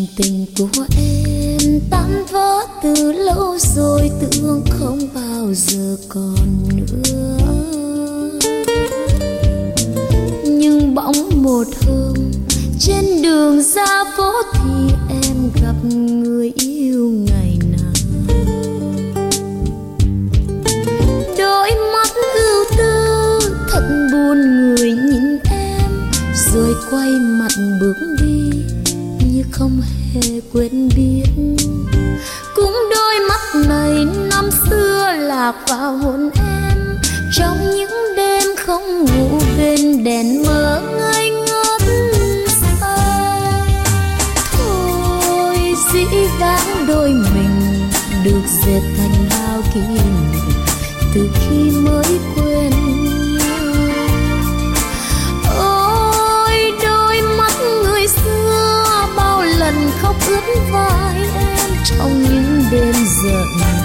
tình của em tan vỡ từ lâu rồi, tưởng không bao giờ còn nữa. Nhưng bỗng một hôm trên đường ra phố thì em gặp người yêu ngày nào. Đôi mắt ưu tư thật buồn, người nhìn em rồi quay mặt bước đi như không hề quên biết. Cũng đôi mắt này năm xưa lạc vào hồn em trong những đêm không ngủ bên đèn mơ ngây ngất say. Thôi dĩ vãng đôi mình được dệt thành bao kỷ niệm từ khi mới quen nhau. Ôi đôi mắt người xưa bao lần khóc ướt vai em trong những đêm giận.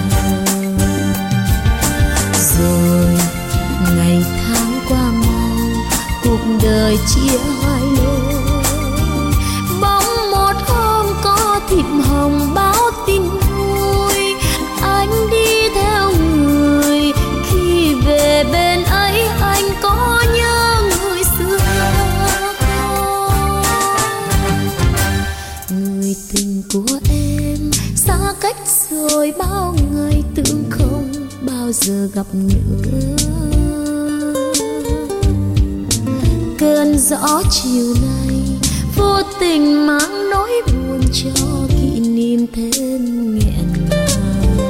Rồi ngày tháng qua mau, cuộc đời chia hai lối. Bỗng một hôm có thiệp hồng báo tin vui, anh đi theo người. Khi về bên ấy anh có nhớ người xưa không? Người tình của em xa cách rồi bao ngày, tưởng không bao giờ gặp nữa. Cơn gió chiều nay vô tình mang nỗi buồn cho kỷ niệm thêm nghẹn ngào.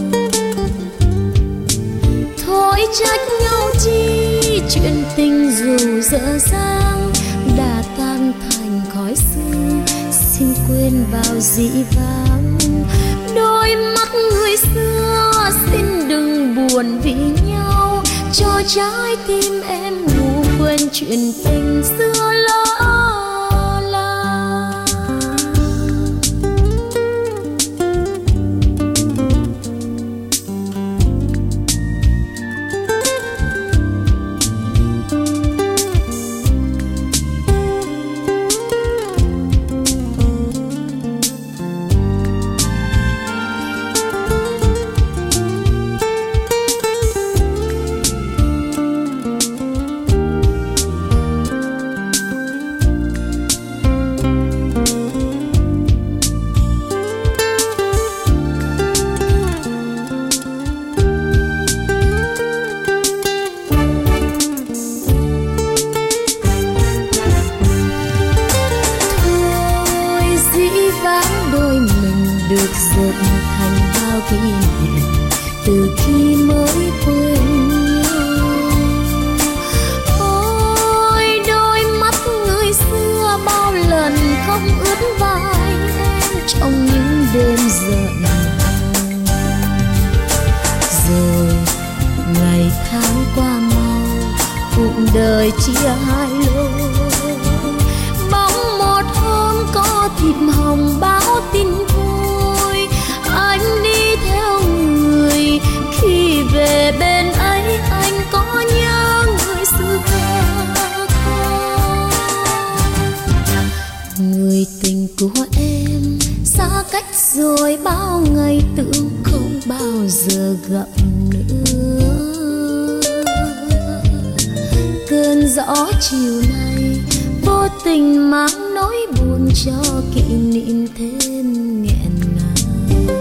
Thôi trách nhau chi, chuyện tình dù dở dang đã tan thành khói sương, xin quên vào dĩ vãng. Đôi mắt người xưa xin đừng buồn vì nhau, cho trái tim em ngủ quên chuyện tình xưa lỡ làng. Được dệt thành bao kỷ niệm từ khi mới quen nhau. Ôi đôi mắt người xưa bao lần khóc ướt vai em trong những đêm giận. Rồi ngày tháng qua mau, cuộc đời chia hai lối. Bỗng một hôm có thiệp hồng báo tin vui, anh đi theo người. Khi về bên ấy anh có nhớ người xưa không? Người tình của em xa cách rồi bao ngày, tưởng không bao giờ gặp nữa. Cơn gió chiều nay vô tình mang nỗi buồn cho kỷ niệm thêm nghẹn ngào.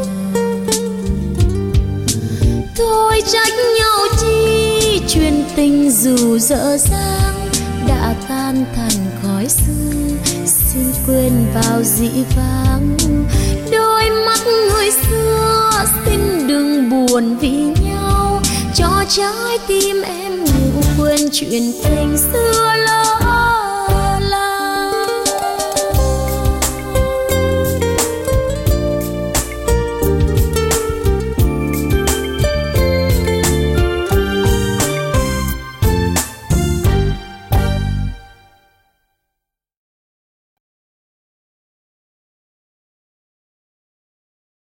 Thôi trách nhau chi, chuyện tình dù dở dang đã tan thành khói sương, xin quên vào dĩ vãng. Đôi mắt người xưa xin đừng buồn vì nhau, cho trái tim em ngủ quên chuyện tình xưa lỡ.